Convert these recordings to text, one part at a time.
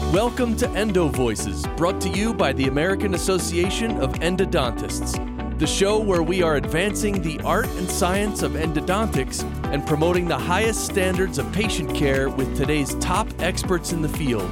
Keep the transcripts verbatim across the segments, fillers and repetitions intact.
Welcome to Endo Voices, brought to you by the American Association of Endodontists, the show where we are advancing the art and science of endodontics and promoting the highest standards of patient care with today's top experts in the field.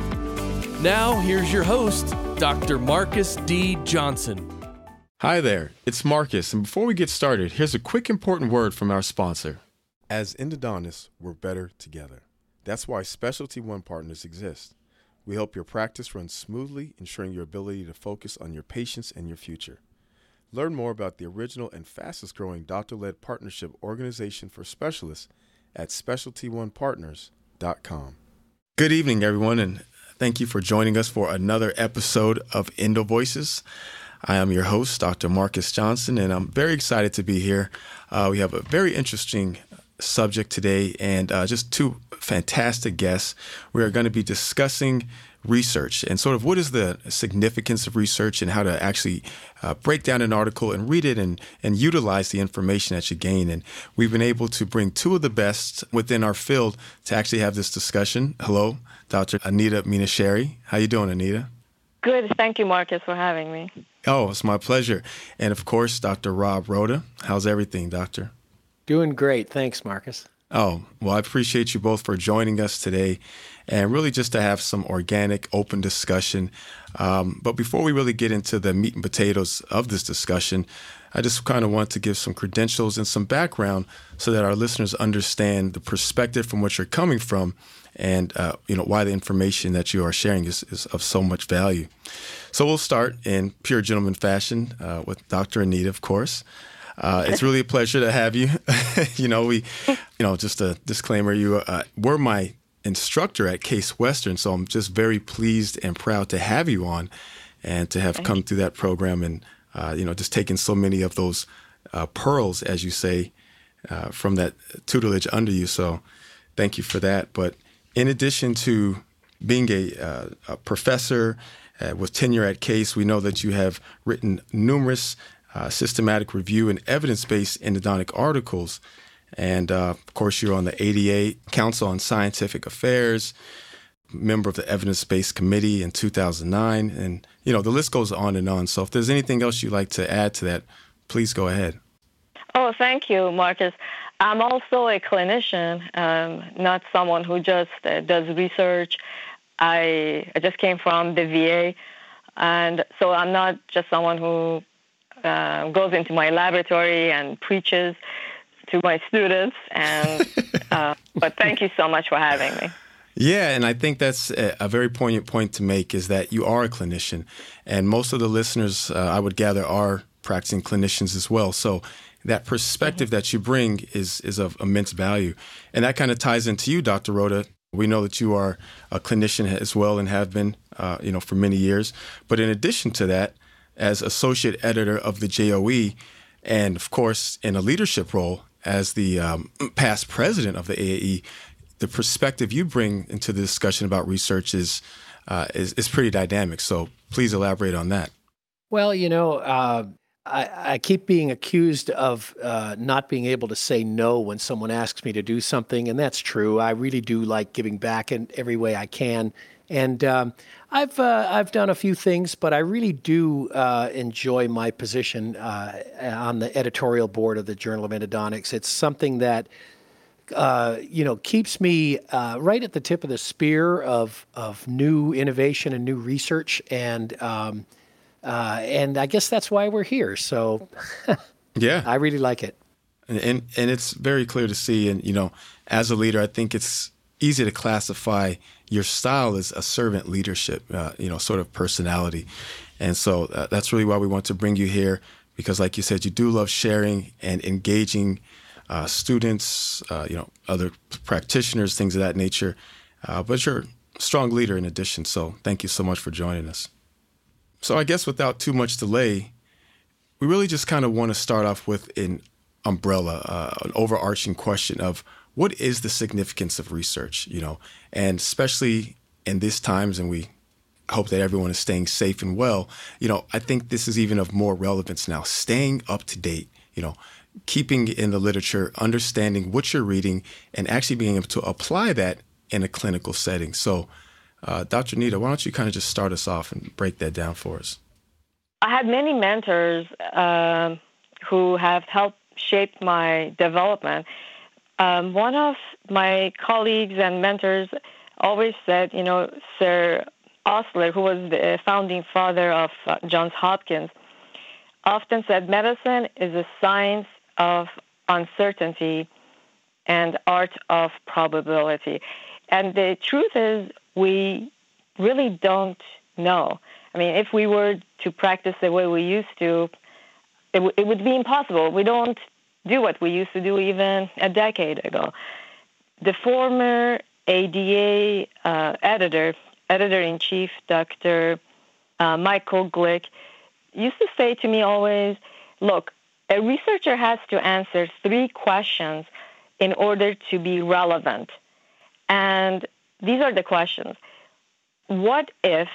Now, here's your host, Doctor Marcus D. Johnson. Hi there, it's Marcus, and before we get started, here's a quick important word from our sponsor. As endodontists, we're better together. That's why Specialty One Partners exist. We help your practice run smoothly, ensuring your ability to focus on your patients and your future. Learn more about the original and fastest growing doctor-led partnership organization for specialists at specialty one partners dot com. Good evening, everyone, and thank you for joining us for another episode of Endo Voices. I am your host, Doctor Marcus Johnson, and I'm very excited to be here. Uh, we have a very interesting subject today and uh, just two fantastic guests. We are going to be discussing research and sort of what is the significance of research and how to actually uh, break down an article and read it and, and utilize the information that you gain. And we've been able to bring two of the best within our field to actually have this discussion. Hello, Doctor Anita Minasheri. How you doing, Anita? Good. Thank you, Marcus, for having me. Oh, it's my pleasure. And of course, Doctor Rob Rhoda. How's everything, Doctor? Doing great. Thanks, Marcus. Oh, well, I appreciate you both for joining us today and really just to have some organic, open discussion. Um, but before we really get into the meat and potatoes of this discussion, I just kind of want to give some credentials and some background so that our listeners understand the perspective from which you're coming from and, uh, you know, why the information that you are sharing is, is of so much value. So we'll start in pure gentleman fashion uh, with Doctor Anita, of course. Uh, it's really a pleasure to have you. you know, we, you know, just a disclaimer, you uh, were my instructor at Case Western, so I'm just very pleased and proud to have you on and to have Thank come you. through that program and, uh, you know, just taken so many of those uh, pearls, as you say, uh, from that tutelage under you. So thank you for that. But in addition to being a, uh, a professor uh, with tenure at Case, we know that you have written numerous Uh, systematic review and evidence-based endodontic articles. And, uh, of course, you're on the A D A Council on Scientific Affairs, member of the Evidence-Based Committee in two thousand nine. And, you know, the list goes on and on. So if there's anything else you'd like to add to that, please go ahead. Oh, thank you, Marcus. I'm also a clinician, um, not someone who just uh, does research. I, I just came from the V A, and so I'm not just someone who Uh, goes into my laboratory and preaches to my students. And uh, but thank you so much for having me. Yeah, and I think that's a, a very poignant point to make is that you are a clinician. And most of the listeners, uh, I would gather, are practicing clinicians as well. So that perspective mm-hmm. that you bring is, is of immense value. And that kind of ties into you, Doctor Rhoda. We know that you are a clinician as well and have been, uh, you know, for many years. But in addition to that, as associate editor of the J O E, and of course in a leadership role as the um, past president of the A A E, the perspective you bring into the discussion about research is uh, is, is pretty dynamic. So please elaborate on that. Well, you know, uh, I, I keep being accused of uh, not being able to say no when someone asks me to do something, and that's true. I really do like giving back in every way I can. And um, I've uh, I've done a few things, but I really do uh, enjoy my position uh, on the editorial board of the Journal of Endodontics. It's something that uh, you know keeps me uh, right at the tip of the spear of of new innovation and new research, and um, uh, and I guess that's why we're here. So yeah, I really like it, and, and and it's very clear to see. And you know, as a leader, I think it's easy to classify your style as a servant leadership, uh, you know, sort of personality. And so uh, that's really why we want to bring you here, because like you said, you do love sharing and engaging uh, students, uh, you know, other practitioners, things of that nature. Uh, but you're a strong leader in addition. So thank you so much for joining us. So I guess without too much delay, we really just kind of want to start off with an umbrella, uh, an overarching question of what is the significance of research, you know, and especially in these times, and we hope that everyone is staying safe and well, you know, I think this is even of more relevance now, staying up to date, you know, keeping in the literature, understanding what you're reading, and actually being able to apply that in a clinical setting. So Uh, Doctor Nita, why don't you kind of just start us off and break that down for us? I had many mentors uh, who have helped shape my development. Um, one of my colleagues and mentors always said, you know, Sir Osler, who was the founding father of uh, Johns Hopkins, often said medicine is a science of uncertainty and art of probability. And the truth is, we really don't know. I mean, if we were to practice the way we used to, it, w- it would be impossible. We don't do what we used to do even a decade ago. The former A D A uh, editor, editor-in-chief, Doctor Uh, Michael Glick, used to say to me always, look, a researcher has to answer three questions in order to be relevant. And these are the questions. What if,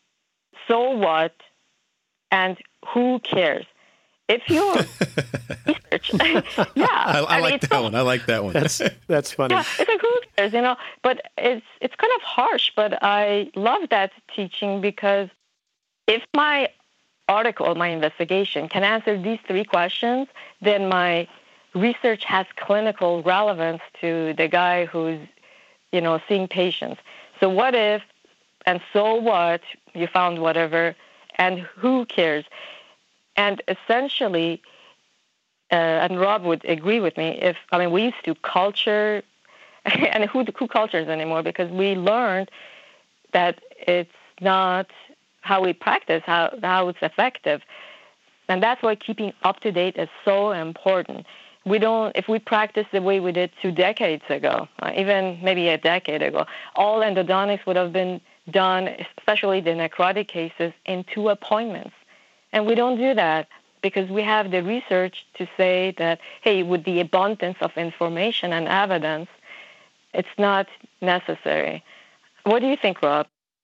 so what, and who cares? If you research, yeah. I, I, I mean, like that so, one. I like that one. That's that's funny. Yeah, it's like, who cares, you know? But it's it's kind of harsh, but I love that teaching because if my article, my investigation can answer these three questions, then my research has clinical relevance to the guy who's, you know, seeing patients. So what if, and so what, you found whatever, and who cares? And essentially, uh, and Rob would agree with me, if, I mean, we used to culture, and who, who cultures anymore, because we learned that it's not how we practice, how, how it's effective. And that's why keeping up to date is so important. We don't, if we practice the way we did two decades ago, uh, even maybe a decade ago, all endodontics would have been done, especially the necrotic cases, in two appointments. And we don't do that because we have the research to say that, hey, with the abundance of information and evidence, it's not necessary. What do you think, Rob?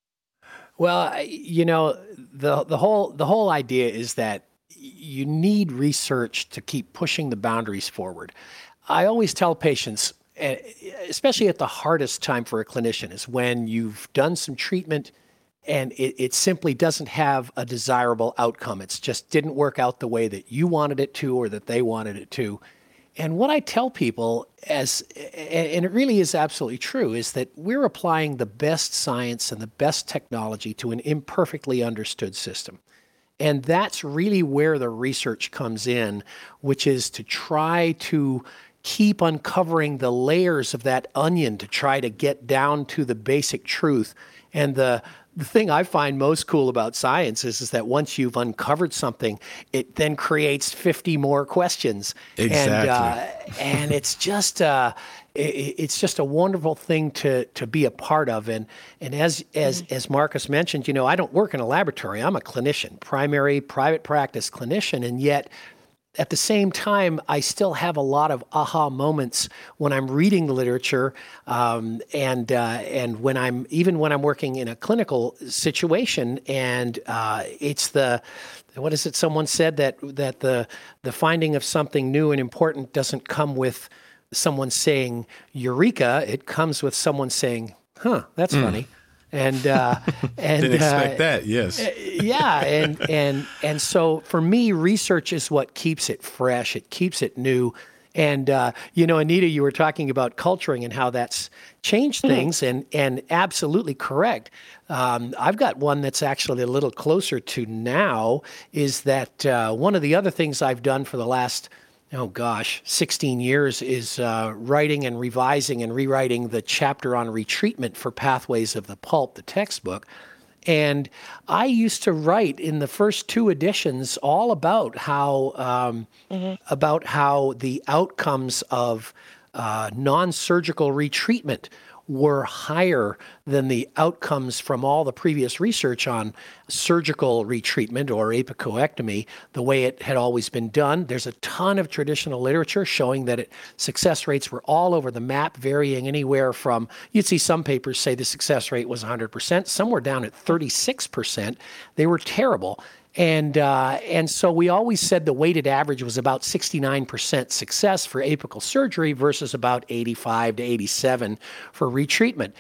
Well, you know, the the whole the whole idea is that you need research to keep pushing the boundaries forward. I always tell patients, especially at the hardest time for a clinician, is when you've done some treatment and it, it simply doesn't have a desirable outcome. It's just didn't work out the way that you wanted it to or that they wanted it to. And what I tell people, as and it really is absolutely true, is that we're applying the best science and the best technology to an imperfectly understood system. And that's really where the research comes in, which is to try to keep uncovering the layers of that onion to try to get down to the basic truth. And the the thing I find most cool about science is, is that once you've uncovered something, it then creates fifty more questions. Exactly. And, uh, and it's just uh, it, it's just a wonderful thing to to be a part of. And and as as mm-hmm. as Marcus mentioned, you know, I don't work in a laboratory. I'm a clinician, primary private practice clinician, and yet at the same time, I still have a lot of aha moments when I'm reading the literature, um, and uh, and when I'm even when I'm working in a clinical situation, and uh, it's the what is it? Someone said that that the the finding of something new and important doesn't come with someone saying "Eureka." It comes with someone saying, "Huh, that's mm. funny." And uh, and didn't expect uh, that. Yes. Yeah, and and and so for me, research is what keeps it fresh. It keeps it new. And uh, you know, Anita, you were talking about culturing and how that's changed things, mm-hmm. and and absolutely correct. Um, I've got one that's actually a little closer to now. Is that uh, one of the other things I've done for the last, oh gosh, sixteen years is uh, writing and revising and rewriting the chapter on retreatment for Pathways of the Pulp, the textbook. And I used to write in the first two editions all about how um, mm-hmm. about how the outcomes of uh, non-surgical retreatment were higher than the outcomes from all the previous research on surgical retreatment or apicoectomy, the way it had always been done. There's a ton of traditional literature showing that it, success rates were all over the map, varying anywhere from, you'd see some papers say the success rate was one hundred percent, some were down at thirty-six percent. They were terrible. And uh, and so we always said the weighted average was about sixty-nine percent success for apical surgery versus about eighty-five to eighty-seven for retreatment.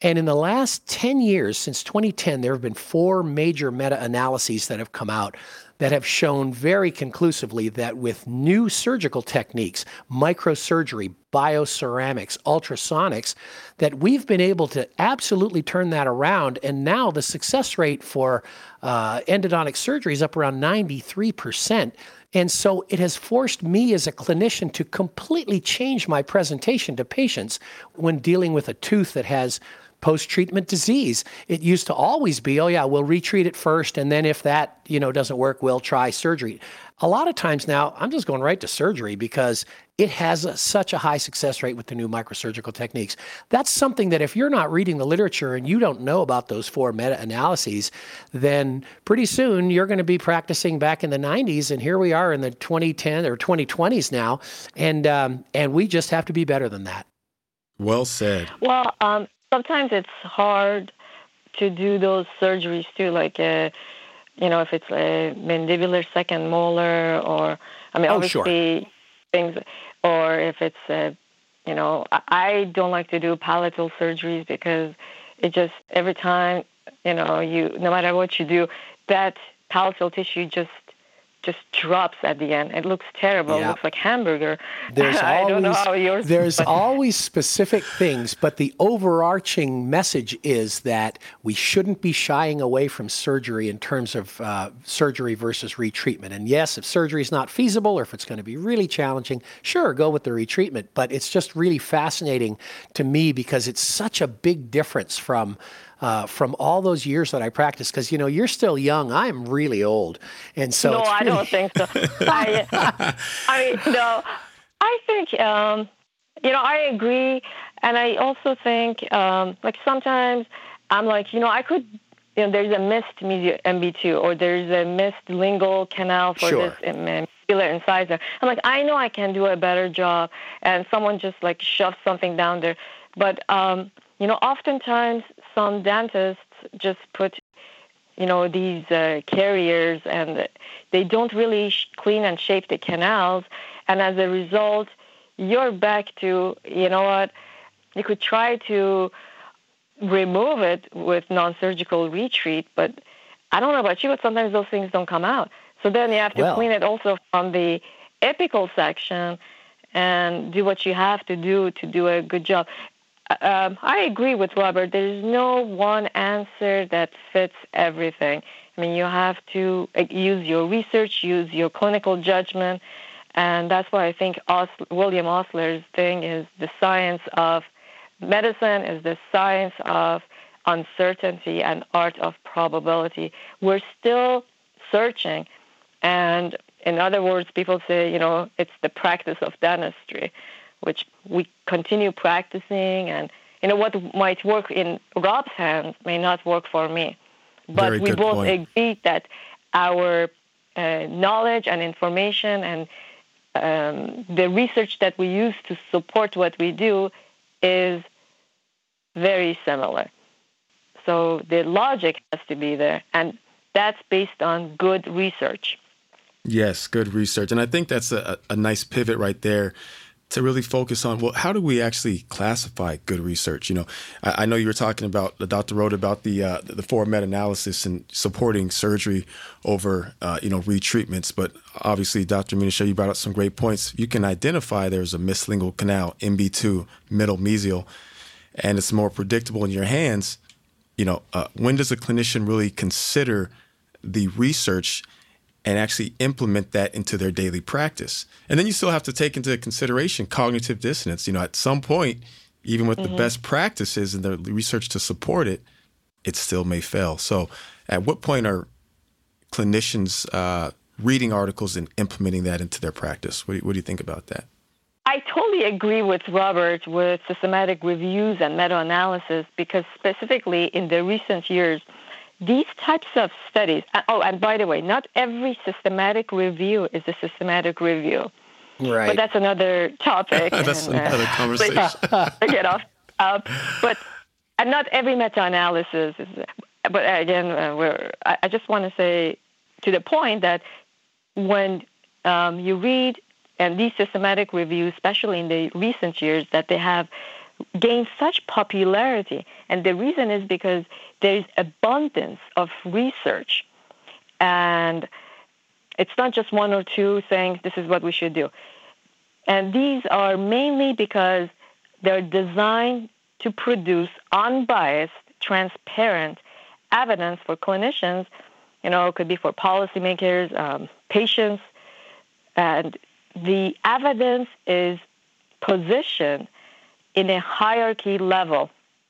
And in the last ten years, since twenty ten, there have been four major meta-analyses that have come out that have shown very conclusively that with new surgical techniques, microsurgery, bioceramics, ultrasonics, that we've been able to absolutely turn that around. And now the success rate for uh, endodontic surgery is up around ninety-three percent. And so it has forced me as a clinician to completely change my presentation to patients when dealing with a tooth that has post-treatment disease. It used to always be, oh yeah, we'll retreat it first, and then if that, you know, doesn't work, we'll try surgery. A lot of times now, I'm just going right to surgery because it has a, such a high success rate with the new microsurgical techniques. That's something that if you're not reading the literature and you don't know about those four meta-analyses, then pretty soon you're going to be practicing back in the nineties, and here we are in the twenty ten or twenty twenties now, and um, and we just have to be better than that. Well said. Well, um, sometimes it's hard to do those surgeries too, like, uh, you know, if it's a mandibular second molar or, I mean, oh, obviously sure. things, or if it's, uh, you know, I don't like to do palatal surgeries because it just, every time, you know, you, no matter what you do, that palatal tissue just just drops at the end. It looks terrible. Yep. It looks like hamburger. There's I always, don't know how yours there's but. always specific things, but the overarching message is that we shouldn't be shying away from surgery in terms of uh, surgery versus retreatment. And yes, if surgery is not feasible or if it's going to be really challenging, sure, go with the retreatment. But it's just really fascinating to me because it's such a big difference from Uh, from all those years that I practiced, because, you know, you're still young. I'm really old. And so No, it's I really... don't think so. I, I mean, no, I think, um, you know, I agree. And I also think, um, like, sometimes I'm like, you know, I could, you know, there's a missed M B two or there's a missed lingual canal for Sure. this mandibular incisor. I'm like, I know I can do a better job. And someone just, like, shoves something down there. But, um, you know, oftentimes some dentists just put, you know, these uh, carriers and they don't really sh- clean and shape the canals. And as a result, you're back to, you know what, you could try to remove it with non-surgical retreat, but I don't know about you, but sometimes those things don't come out. So then you have to Well. clean it also from the apical section and do what you have to do to do a good job. Um, I agree with Robert. There's no one answer that fits everything. I mean, you have to use your research, use your clinical judgment, and that's why I think Os- William Osler's thing is the science of medicine, is the science of uncertainty and art of probability. We're still searching, and in other words, people say, you know, it's the practice of dentistry, which we continue practicing, and you know what might work in Rob's hands may not work for me. But Very we good both point. agree that our uh, knowledge and information and um, the research that we use to support what we do is very similar. So the logic has to be there, and that's based on good research. Yes, good research. And I think that's a, a nice pivot right there to really focus on, well, how do we actually classify good research? You know, I, I know you were talking about, Doctor Rhoda, about the uh, the four meta-analysis and supporting surgery over, uh, you know, retreatments. But obviously, Doctor Minichel, you brought up some great points. You can identify there's a missed lingual canal, M B two, middle mesial, and it's more predictable in your hands. You know, uh, when does a clinician really consider the research and actually implement that into their daily practice? And then you still have to take into consideration cognitive dissonance. You know, at some point, even with mm-hmm. the best practices and the research to support it, it still may fail. So at what point are clinicians uh, reading articles and implementing that into their practice? What do you, what do you think about that? I totally agree with Robert with systematic reviews and meta-analysis, because specifically in the recent years, these types of studies, oh, and by the way, not every systematic review is a systematic review. Right. But that's another topic. That's and, another uh, conversation. Get off. Uh, but and not every meta-analysis is. But again, uh, we're, I, I just want to say to the point that when um, you read and these systematic reviews, especially in the recent years, that they have gained such popularity. And the reason is because there's abundance of research. And it's not just one or two saying this is what we should do. And these are mainly because they're designed to produce unbiased, transparent evidence for clinicians. You know, it could be for policymakers, um, patients. And the evidence is positioned in a hierarchy level.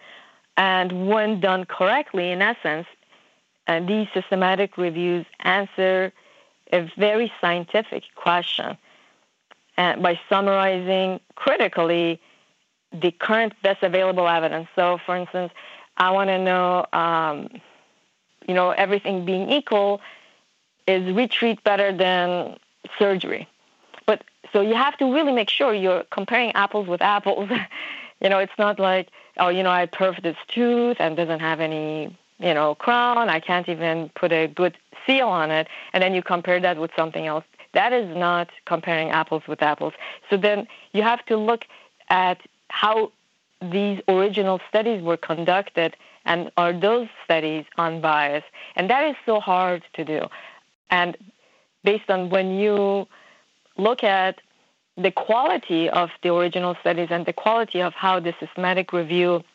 And when done correctly, in essence, and these systematic reviews answer a very scientific question and by summarizing critically the current best available evidence. So, for instance, I want to know, um, you know, everything being equal, is retreat better than surgery? But so you have to really make sure you're comparing apples with apples. You know, it's not like, oh, you know, I perfed this tooth and doesn't have any, you know, crown. I can't even put a good seal on it. And then you compare that with something else. That is not comparing apples with apples. So then you have to look at how these original studies were conducted, and are those studies unbiased? And that is so hard to do. And based on when you look at the quality of the original studies and the quality of how the systematic review,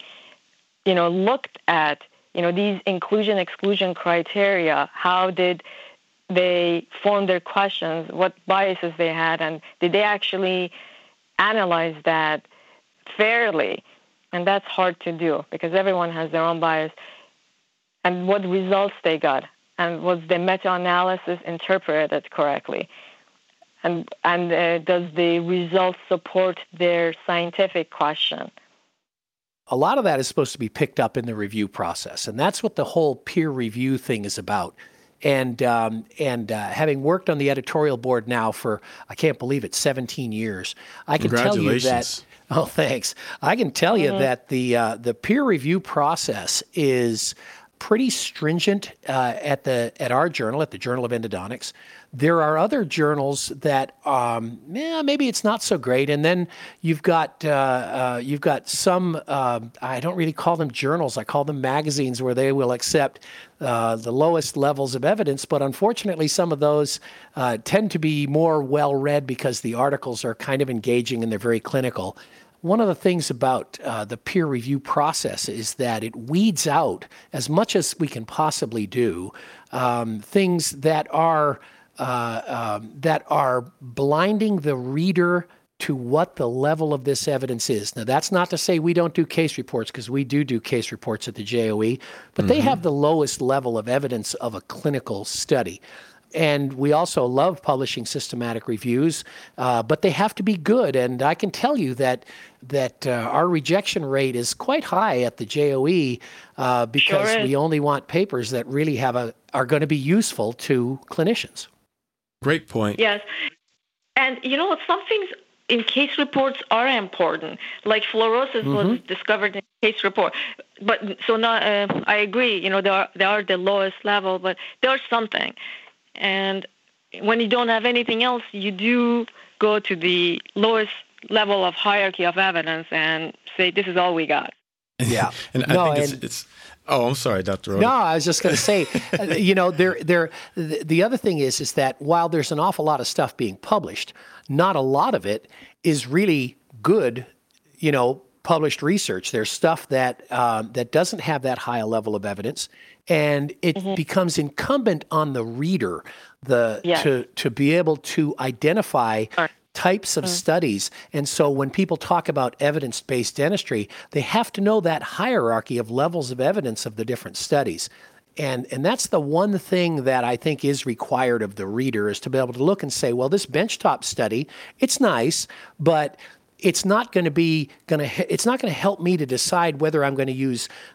you know, looked at, you know, these inclusion-exclusion criteria, how did they form their questions, what biases they had, and did they actually analyze that fairly? And that's hard to do because everyone has their own bias. And what results they got, and was the meta-analysis interpreted correctly? And, and uh, does the results support their scientific question? A lot of that is supposed to be picked up in the review process, and that's what the whole peer review thing is about. And um, and uh, having worked on the editorial board now for, I can't believe it, seventeen years, I can tell you that. Oh, thanks. I can tell you mm-hmm. that the uh, the peer review process is pretty stringent uh, at the at our journal, at the Journal of Endodontics. There are other journals that um, yeah, maybe it's not so great, and then you've got uh, uh, you've got some. Uh, I don't really call them journals; I call them magazines, where they will accept uh, the lowest levels of evidence. But unfortunately, some of those uh, tend to be more well read because the articles are kind of engaging and they're very clinical. One of the things about uh, the peer review process is that it weeds out, as much as we can possibly do, um, things that are uh, um, that are blinding the reader to what the level of this evidence is. Now, that's not to say we don't do case reports, because we do do case reports at the J O E, but mm-hmm. they have the lowest level of evidence of a clinical study. And we also love publishing systematic reviews, uh, but they have to be good. And I can tell you that that uh, our rejection rate is quite high at the J O E uh, because sure we only want papers that really have a are going to be useful to clinicians. Great point. Yes. And, you know, some things in case reports are important, like fluorosis mm-hmm. was discovered in a case report. But so not, uh, I agree, you know, they are, they are the lowest level, but there's something. And when you don't have anything else, you do go to the lowest level of hierarchy of evidence and say, this is all we got. Yeah. and I no, think it's, and, it's, oh, I'm sorry, Doctor Rohde. No, I was just going to say, you know, there, there, the, the other thing is, is that while there's an awful lot of stuff being published, not a lot of it is really good, you know, published research. There's stuff that um, that doesn't have that high a level of evidence, and it mm-hmm. becomes incumbent on the reader the yes. to to be able to identify sure. types of mm-hmm. studies. And so when people talk about evidence-based dentistry, they have to know that hierarchy of levels of evidence of the different studies. And and that's the one thing that I think is required of the reader, is to be able to look and say, well, this benchtop study, it's nice, but it's not going to be going to it's not going to help me to decide whether I'm going to use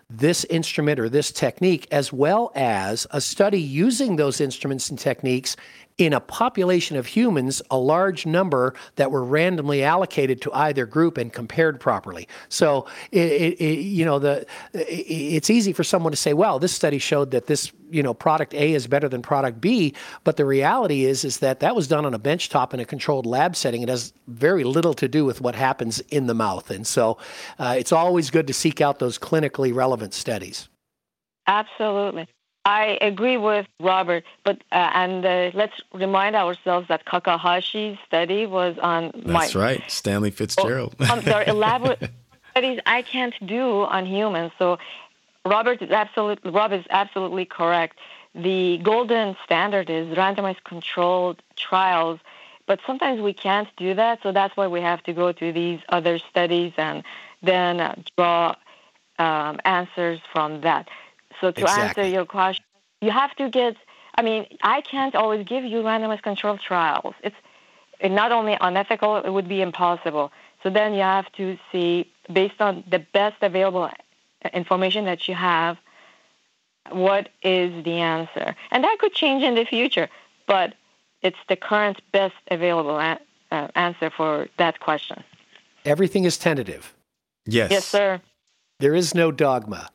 this instrument or this technique, as well as a study using those instruments and techniques in a population of humans, a large number that were randomly allocated to either group and compared properly. So, it, it, it, you know, the it, it's easy for someone to say, well, this study showed that this, you know, product A is better than product B, but the reality is, is that that was done on a benchtop in a controlled lab setting. It has very little to do with what happens in the mouth. And so uh, it's always good to seek out those clinically relevant studies. Absolutely. I agree with Robert, but uh, and uh, let's remind ourselves that Kakahashi's study was on. That's my, right, Stanley Fitzgerald. Oh, I'm sorry, elaborate studies I can't do on humans. So Robert is absolutely Rob is absolutely correct. The golden standard is randomized controlled trials, but sometimes we can't do that. So that's why we have to go to these other studies and then uh, draw um, answers from that. So to Exactly. answer your question, you have to get, I mean, I can't always give you randomized controlled trials. It's not only unethical, it would be impossible. So then you have to see, based on the best available information that you have, what is the answer. And that could change in the future, but it's the current best available a- uh, answer for that question. Everything is tentative. Yes. Yes, sir. There is no dogma.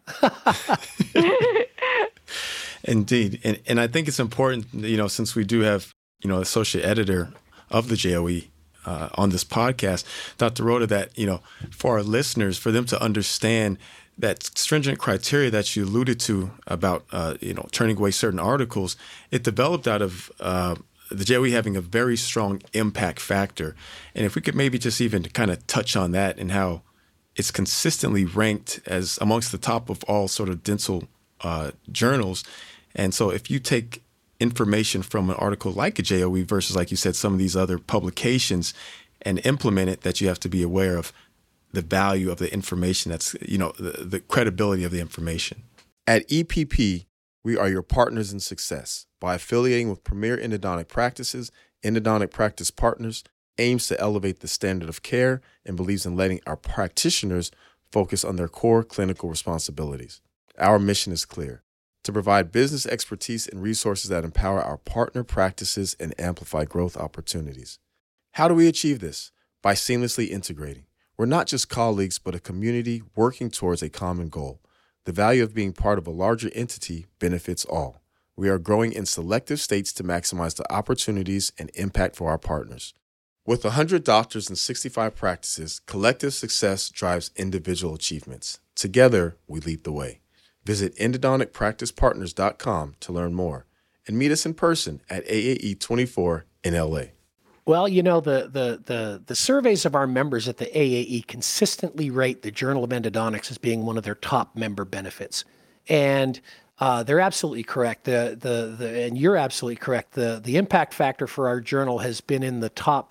Indeed. And and I think it's important, you know, since we do have, you know, associate editor of the J O E uh, on this podcast, Doctor Rhoda, that, you know, for our listeners, for them to understand that stringent criteria that you alluded to about, uh, you know, turning away certain articles, it developed out of uh, the J O E having a very strong impact factor. And if we could maybe just even kind of touch on that and how it's consistently ranked as amongst the top of all sort of dental uh, journals. And so if you take information from an article like a J O E versus, like you said, some of these other publications and implement it, that you have to be aware of the value of the information that's, you know, the, the credibility of the information. At E P P, we are your partners in success. By affiliating with premier endodontic practices, Endodontic Practice Partners aims to elevate the standard of care and believes in letting our practitioners focus on their core clinical responsibilities. Our mission is clear: to provide business expertise and resources that empower our partner practices and amplify growth opportunities. How do we achieve this? By seamlessly integrating. We're not just colleagues, but a community working towards a common goal. The value of being part of a larger entity benefits all. We are growing in selective states to maximize the opportunities and impact for our partners. With one hundred doctors and sixty-five practices, collective success drives individual achievements. Together, we lead the way. Visit endodontic practice partners dot com to learn more and meet us in person at A A E twenty-four in L A. Well, you know, the, the, the, the surveys of our members at the A A E consistently rate the Journal of Endodontics as being one of their top member benefits. And uh, they're absolutely correct. The, the, the, and you're absolutely correct. The, the impact factor for our journal has been in the top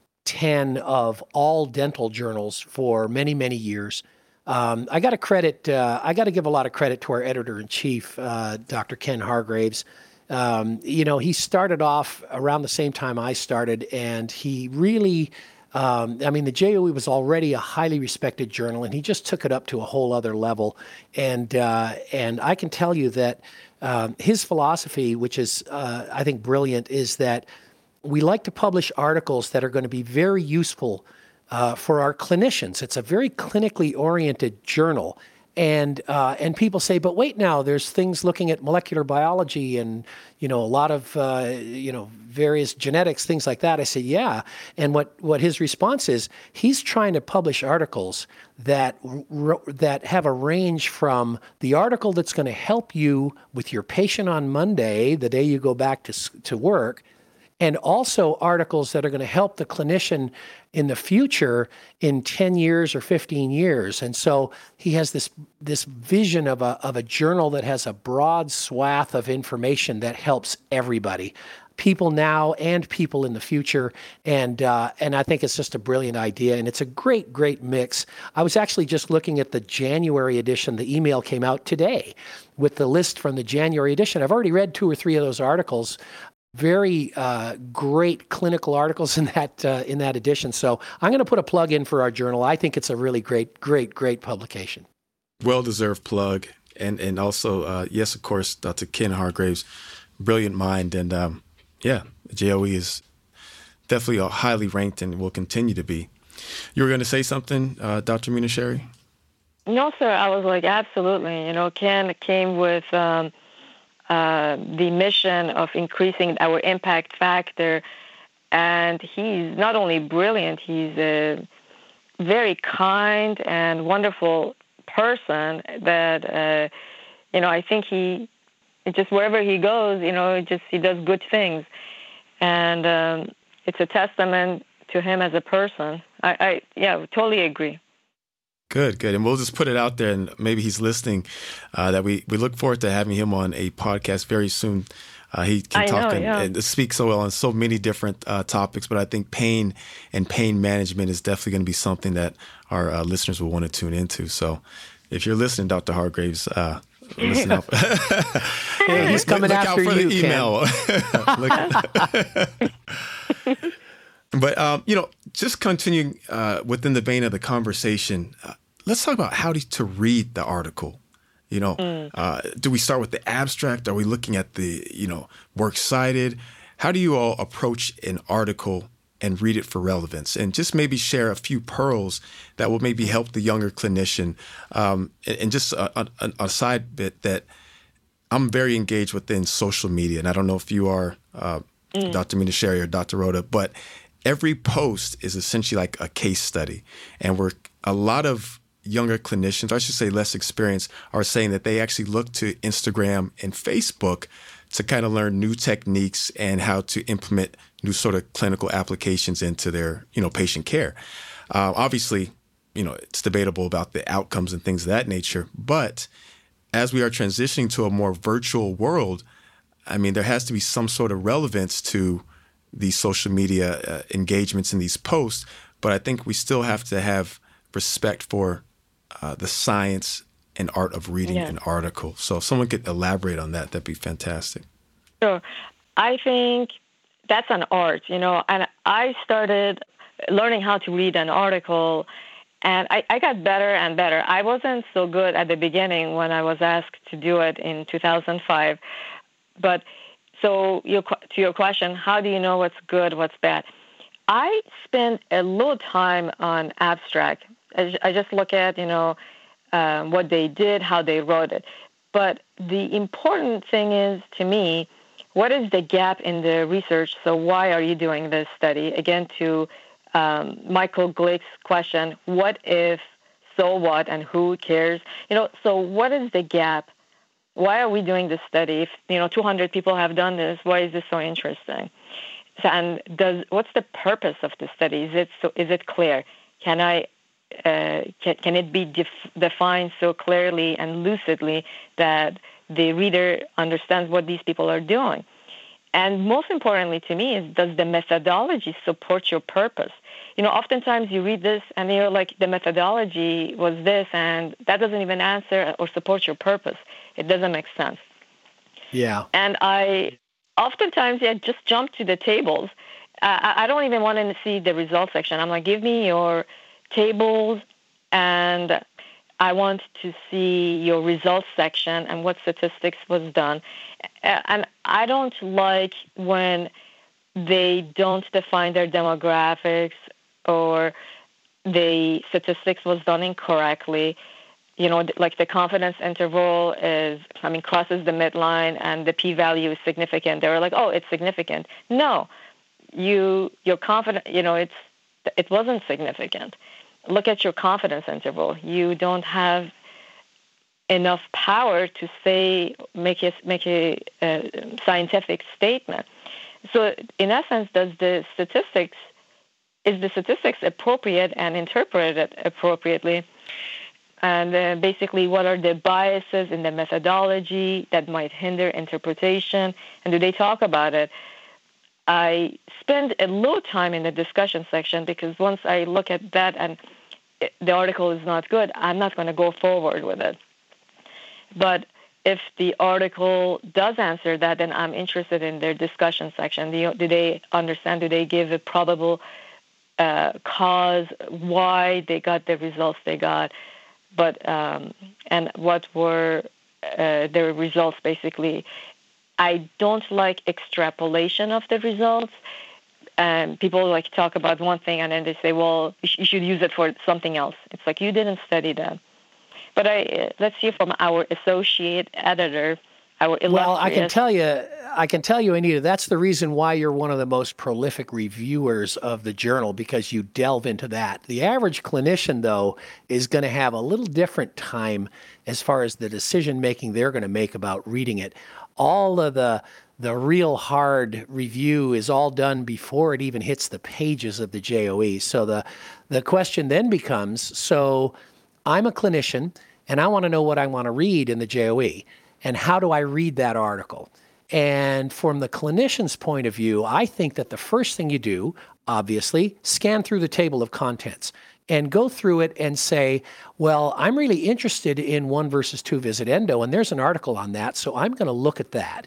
ten of all dental journals for many, many years. Um, I got to credit, uh, I got to give a lot of credit to our editor-in-chief, uh, Doctor Ken Hargraves. Um, you know, he started off around the same time I started, and he really, um, I mean, the J O E was already a highly respected journal, and he just took it up to a whole other level. And uh, and I can tell you that um, his philosophy, which is, uh, I think, brilliant, is that we like to publish articles that are going to be very useful uh, for our clinicians. It's a very clinically oriented journal. And uh, and people say, but wait now, there's things looking at molecular biology and, you know, a lot of, uh, you know, various genetics, things like that. I say, yeah. And what, what his response is, he's trying to publish articles that r- that have a range from the article that's going to help you with your patient on Monday, the day you go back to to work, and also articles that are going to help the clinician in the future in ten years or fifteen years. And so he has this this vision of a of a journal that has a broad swath of information that helps everybody, people now and people in the future. And uh, and I think it's just a brilliant idea, and it's a great, great mix. I was actually just looking at the January edition. The email came out today with the list from the January edition. I've already read two or three of those articles. Very uh, great clinical articles in that uh, in that edition. So I'm going to put a plug in for our journal. I think it's a really great, great, great publication. well-deserved plug. And and also, uh, yes, of course, Doctor Ken Hargreaves, brilliant mind. And um, yeah, J O E is definitely a highly ranked and will continue to be. You were going to say something, uh, Doctor Munasheri? No, sir. I was like, absolutely. You know, Ken came with um, uh, the mission of increasing our impact factor. And he's not only brilliant, he's a very kind and wonderful person that, uh, you know, I think he, just wherever he goes, you know, just he does good things. And um, it's a testament to him as a person. I, I yeah, totally agree. Good, good. And we'll just put it out there, and maybe he's listening, uh, that we, we look forward to having him on a podcast very soon. Uh, he can I talk know, and, yeah. and speak so well on so many different uh, topics, but I think pain and pain management is definitely going to be something that our uh, listeners will want to tune into. So if you're listening, Doctor Hargreaves, uh, listen up. Yeah, he's coming look after out for you, the email. Look- but, um, you know, just continuing uh, within the vein of the conversation, uh, let's talk about how to, to read the article. You know, mm. uh, do we start with the abstract? Are we looking at the, you know, works cited? How do you all approach an article and read it for relevance? And just maybe share a few pearls that will maybe help the younger clinician. Um, and, and just a, a, a side bit that I'm very engaged within social media. And I don't know if you are, uh, mm. Doctor Munasheri or Doctor Rhoda, but every post is essentially like a case study. And we're a lot of younger clinicians, I should say less experienced, are saying that they actually look to Instagram and Facebook to kind of learn new techniques and how to implement new sort of clinical applications into their, you know, patient care. Uh, obviously, you know, it's debatable about the outcomes and things of that nature. But as we are transitioning to a more virtual world, I mean, there has to be some sort of relevance to these social media uh, engagements and these posts. But I think we still have to have respect for Uh, the science and art of reading yeah. an article. So if someone could elaborate on that, that'd be fantastic. Sure. I think that's an art, you know, and I started learning how to read an article, and I, I got better and better. I wasn't so good at the beginning when I was asked to do it in two thousand five. But so your, to your question, how do you know what's good, what's bad? I spend a little time on abstract. I just look at, you know, um, what they did, how they wrote it. But the important thing is, to me, what is the gap in the research? So why are you doing this study? Again, to um, Michael Glick's question, what if, so what, and who cares? You know, so what is the gap? Why are we doing this study? If, you know, two hundred people have done this, why is this so interesting? So, and does what's the purpose of the study? Is it so? Is it clear? Can I Uh, can, can it be def- defined so clearly and lucidly that the reader understands what these people are doing? And most importantly to me is, does the methodology support your purpose? You know, oftentimes you read this and you're like, the methodology was this, and that doesn't even answer or support your purpose. It doesn't make sense. Yeah. And I oftentimes, yeah, just jump to the tables. Uh, I, I don't even want to see the results section. I'm like, give me your tables, and I want to see your results section and what statistics was done. And I don't like when they don't define their demographics or the statistics was done incorrectly. You know, like the confidence interval is, I mean, crosses the midline and the p-value is significant. They were like, oh, it's significant. No, you, you're confident, you know, it's, it wasn't significant. Look at your confidence interval. You don't have enough power to say, make a, make a, a scientific statement. So in essence, does the statistics, is the statistics appropriate and interpreted appropriately? And uh, basically, what are the biases in the methodology that might hinder interpretation? And do they talk about it? I spend a little time in the discussion section because once I look at that and it, the article is not good, I'm not going to go forward with it. But if the article does answer that, then I'm interested in their discussion section. Do, do they understand? Do they give a probable uh, cause why they got the results they got? but um, and what were uh, the results basically. I don't like extrapolation of the results. Um, people like talk about one thing and then they say, well, you, sh- you should use it for something else. It's like, you didn't study that. But I uh, let's hear from our associate editor, our illustrious... Well, I can tell you, I can tell you, Anita, that's the reason why you're one of the most prolific reviewers of the journal, because you delve into that. The average clinician, though, is going to have a little different time as far as the decision-making they're going to make about reading it. All of the the real hard review is all done before it even hits the pages of the J O E. So the the question then becomes, so I'm a clinician and I want to know what I want to read in the J O E, and how do I read that article? And from the clinician's point of view, I think that the first thing you do, obviously, scan through the table of contents and go through it and say, well, I'm really interested in one versus two visit endo, and there's an article on that, so I'm going to look at that.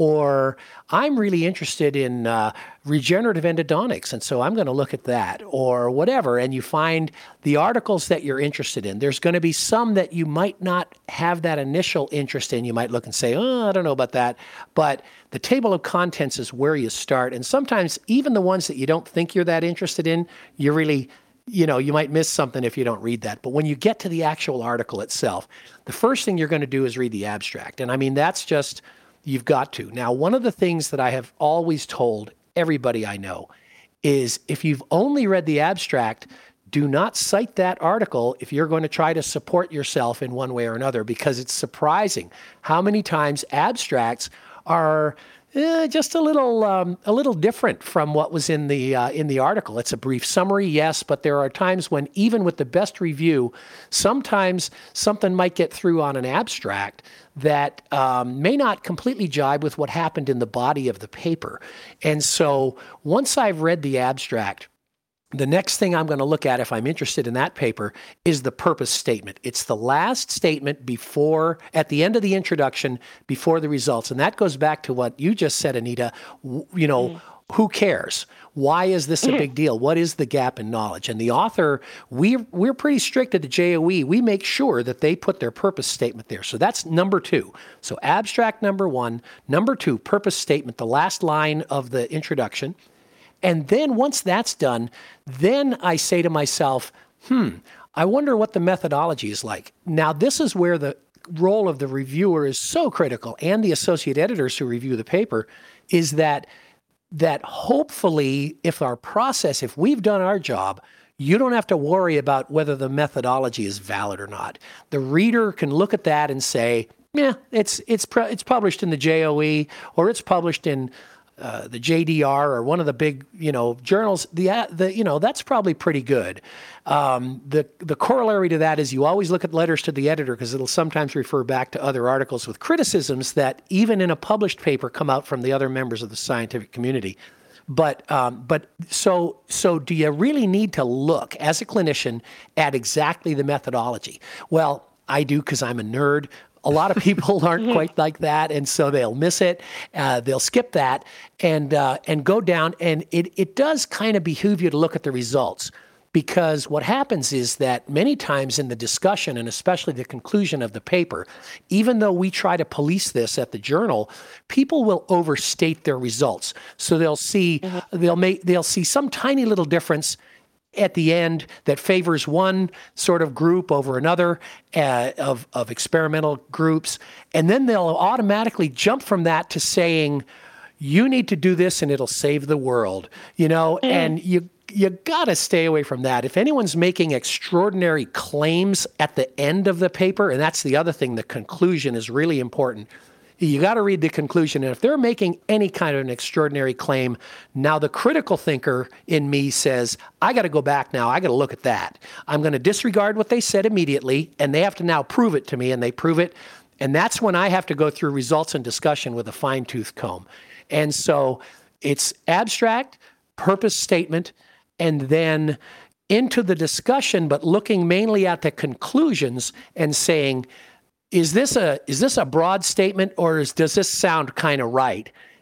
Or I'm really interested in uh, regenerative endodontics, and so I'm going to look at that, or whatever. And you find the articles that you're interested in. There's going to be some that you might not have that initial interest in. You might look and say, oh, I don't know about that. But the table of contents is where you start. And sometimes even the ones that you don't think you're that interested in, you really... you know, you might miss something if you don't read that. But when you get to the actual article itself, the first thing you're going to do is read the abstract. And I mean, that's just, you've got to. Now, one of the things that I have always told everybody I know is if you've only read the abstract, do not cite that article if you're going to try to support yourself in one way or another, because it's surprising how many times abstracts are Eh, just a little, um, a little different from what was in the uh, in the article. It's a brief summary, yes, but there are times when even with the best review, sometimes something might get through on an abstract that um, may not completely jibe with what happened in the body of the paper. And so once I've read the abstract, the next thing I'm going to look at if I'm interested in that paper is the purpose statement. It's the last statement before, at the end of the introduction, before the results. And that goes back to what you just said, Anita. You know, mm. who cares? Why is this a big deal? What is the gap in knowledge? And the author, we, we're pretty strict at the J O E. We make sure that they put their purpose statement there. So that's number two. So abstract number one. Number two, purpose statement, the last line of the introduction. And then once that's done, then I say to myself, hmm, I wonder what the methodology is like. Now, this is where the role of the reviewer is so critical, and the associate editors who review the paper, is that, that hopefully if our process, if we've done our job, you don't have to worry about whether the methodology is valid or not. The reader can look at that and say, yeah, it's, it's, it's published in the J O E, or it's published in Uh, the J D R or one of the big, you know, journals. The the you know that's probably pretty good. Um, the the corollary to that is you always look at letters to the editor, because it'll sometimes refer back to other articles with criticisms that even in a published paper come out from the other members of the scientific community. But um, but so so do you really need to look as a clinician at exactly the methodology? Well, I do, because I'm a nerd. A lot of people aren't quite like that, and so they'll miss it. Uh, they'll skip that and uh, and go down. And it it does kind of behoove you to look at the results, because what happens is that many times in the discussion, and especially the conclusion of the paper, even though we try to police this at the journal, people will overstate their results. So they'll see mm-hmm. they'll make they'll see some tiny little difference at the end that favors one sort of group over another uh, of, of experimental groups. And then they'll automatically jump from that to saying, you need to do this and it'll save the world, you know, mm. and you you got to stay away from that. If anyone's making extraordinary claims at the end of the paper, and that's the other thing, the conclusion is really important. You got to read the conclusion. And if they're making any kind of an extraordinary claim, now the critical thinker in me says, I got to go back now. I got to look at that. I'm going to disregard what they said immediately, and they have to now prove it to me, and they prove it. And that's when I have to go through results and discussion with a fine-tooth comb. And so it's abstract, purpose statement, and then into the discussion, but looking mainly at the conclusions and saying, Is this a is this a broad statement, or is, does this sound kind of right?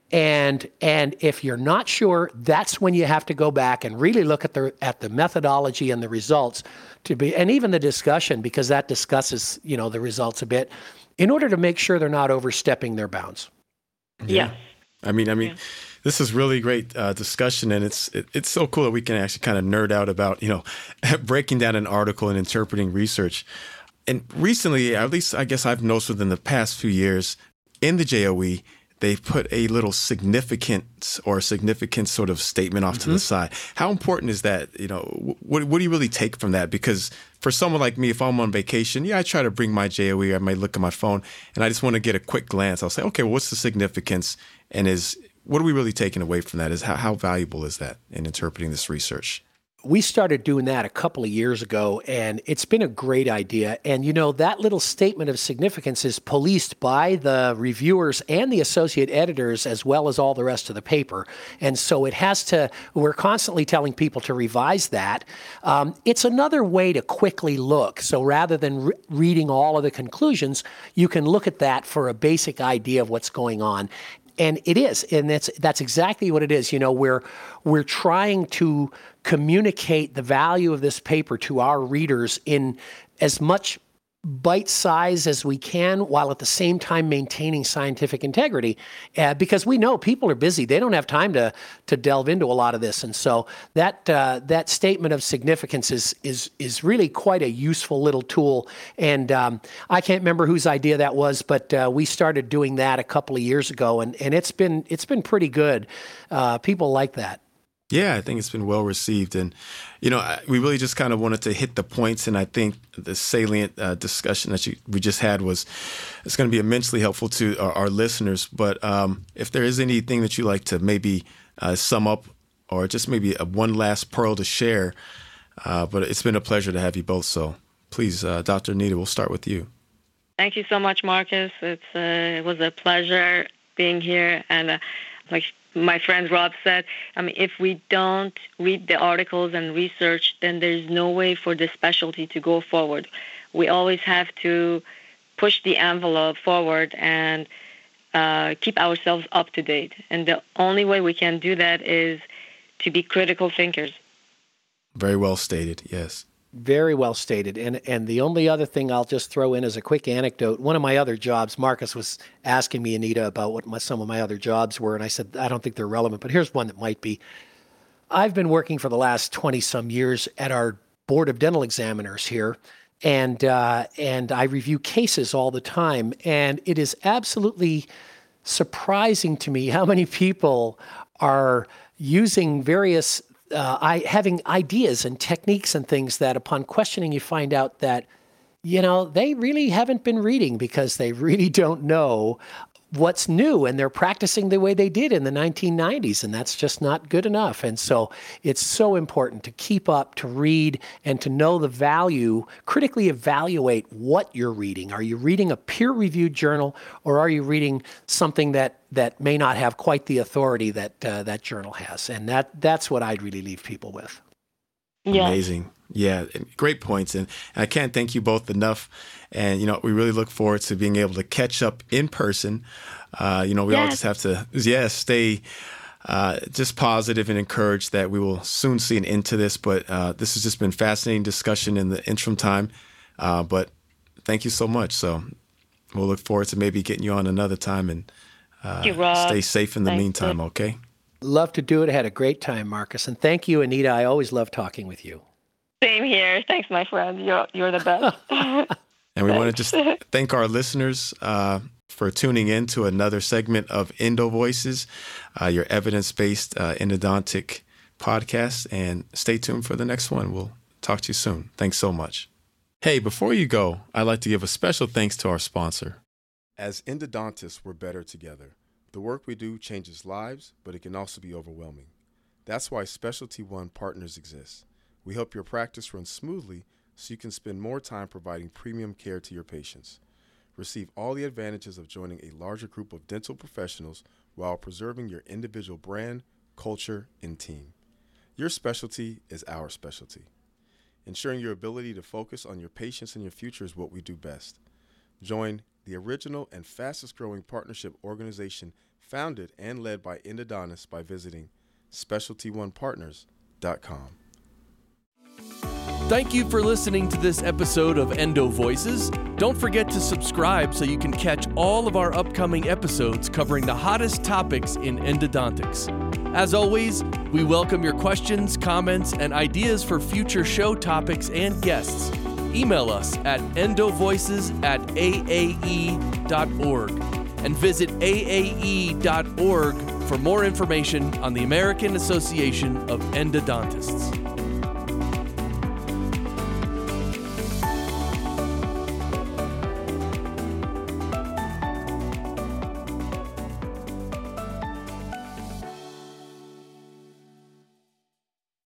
And and if you're not sure, that's when you have to go back and really look at the at the methodology and the results to be, and even the discussion, because that discusses, you know, the results a bit, in order to make sure they're not overstepping their bounds. Yeah. I mean, I mean, Yeah. this is really great uh, discussion, and it's it, it's so cool that we can actually kind of nerd out about, you know, breaking down an article and interpreting research. And recently, at least I guess I've noticed within the past few years, in the J O E, they put a little significant or significant sort of statement off mm-hmm. to the side. How important is that? You know, what what do you really take from that? Because for someone like me, if I'm on vacation, yeah, I try to bring my J O E. I might look at my phone, and I just want to get a quick glance. I'll say, okay, well, what's the significance? And is what are we really taking away from that? Is how, how valuable is that in interpreting this research? We started doing that a couple of years ago, and it's been a great idea. And, you know, that little statement of significance is policed by the reviewers and the associate editors, as well as all the rest of the paper. And so it has to, we're constantly telling people to revise that. Um, it's another way to quickly look. So rather than re- reading all of the conclusions, you can look at that for a basic idea of what's going on. And it is, and that's that's exactly what it is. You know, we're we're trying to communicate the value of this paper to our readers in as much bite size as we can, while at the same time maintaining scientific integrity, uh, because we know people are busy; they don't have time to to delve into a lot of this, and so that uh, that statement of significance is is is really quite a useful little tool. And um, I can't remember whose idea that was, but uh, we started doing that a couple of years ago, and and it's been it's been pretty good. Uh, people like that. Yeah, I think it's been well received. And, you know, I, we really just kind of wanted to hit the points. And I think the salient uh, discussion that you, we just had was, it's going to be immensely helpful to our, our listeners. But um, if there is anything that you like to maybe uh, sum up, or just maybe a, one last pearl to share, uh, but it's been a pleasure to have you both. So please, uh, Doctor Anita, we'll start with you. Thank you so much, Marcus. It's uh, it was a pleasure being here. And uh, like my friend Rob said, I mean, if we don't read the articles and research, then there's no way for the specialty to go forward. We always have to push the envelope forward and uh, keep ourselves up to date. And the only way we can do that is to be critical thinkers. Very well stated, yes. Very well stated. And and the only other thing I'll just throw in as a quick anecdote, one of my other jobs, Marcus was asking me, Anita, about what my, some of my other jobs were, and I said, I don't think they're relevant, but here's one that might be. I've been working for the last twenty-some years at our Board of Dental Examiners here, and uh, and I review cases all the time, and it is absolutely surprising to me how many people are using various Uh, I having ideas and techniques and things that upon questioning you find out that, you know, they really haven't been reading because they really don't know what's new, and they're practicing the way they did in the nineteen nineties, and that's just not good enough. And so it's so important to keep up, to read, and to know the value, critically evaluate what you're reading. Are you reading a peer-reviewed journal, or are you reading something that that may not have quite the authority that uh, that journal has? And that that's what I'd really leave people with. Yeah. Amazing. Yeah, great points. And I can't thank you both enough. And, you know, we really look forward to being able to catch up in person. Uh, you know, we yes. all just have to, yeah, stay uh, just positive and encouraged that we will soon see an end to this. But uh, this has just been fascinating discussion in the interim time. Uh, but thank you so much. So we'll look forward to maybe getting you on another time, and uh, you, Rob. stay safe in the Thanks. meantime, okay? Love to do it. I had a great time, Marcus. And thank you, Anita. I always love talking with you. Same here. Thanks, my friend. You're you're the best. And we want to just thank our listeners uh, for tuning in to another segment of Endo Voices, uh, your evidence-based uh, endodontic podcast. And stay tuned for the next one. We'll talk to you soon. Thanks so much. Hey, before you go, I'd like to give a special thanks to our sponsor. As endodontists, we're better together. The work we do changes lives, but it can also be overwhelming. That's why Specialty One Partners exist. We help your practice run smoothly so you can spend more time providing premium care to your patients. Receive all the advantages of joining a larger group of dental professionals while preserving your individual brand, culture, and team. Your specialty is our specialty. Ensuring your ability to focus on your patients and your future is what we do best. Join the original and fastest growing partnership organization founded and led by endodontists by visiting specialty one partners dot com. Thank you for listening to this episode of Endo Voices. Don't forget to subscribe so you can catch all of our upcoming episodes covering the hottest topics in endodontics. As always, we welcome your questions, comments, and ideas for future show topics and guests. Email us at endovoices at a a e dot org and visit a a e dot org for more information on the American Association of Endodontists.